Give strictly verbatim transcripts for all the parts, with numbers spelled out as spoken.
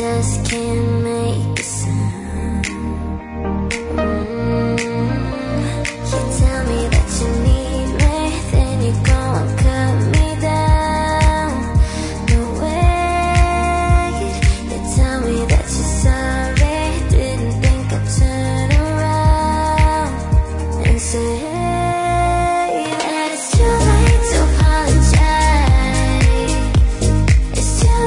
just can't make a sound. mm. You tell me that you need me, then you go and cut me down. No way. You tell me that you're sorry, didn't think I'd turn around and say that it's too late to apologize. It's too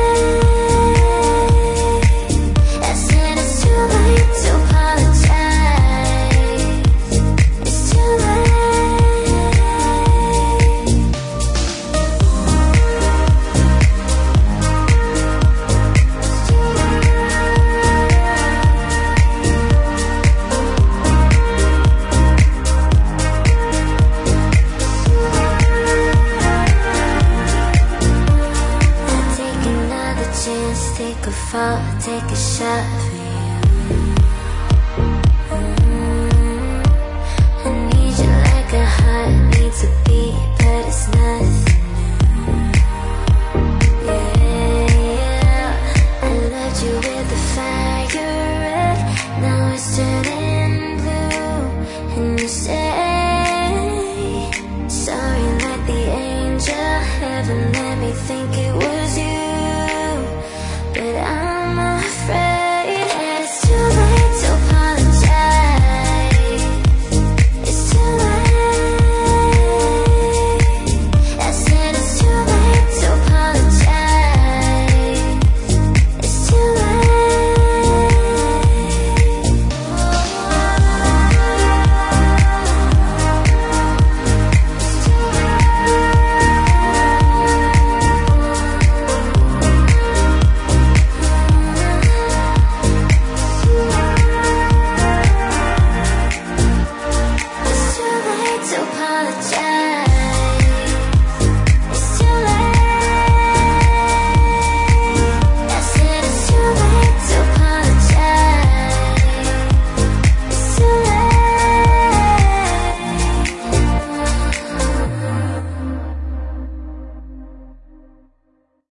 late. I said it's too late to apologize. It's too take another chance, take a fall, take a shot for you. Mm. I need you like a heart needs a beat, but it's nothing new. Yeah, I loved you with the fire red, now it's turning blue. And you say sorry like the angel, heaven let me think it was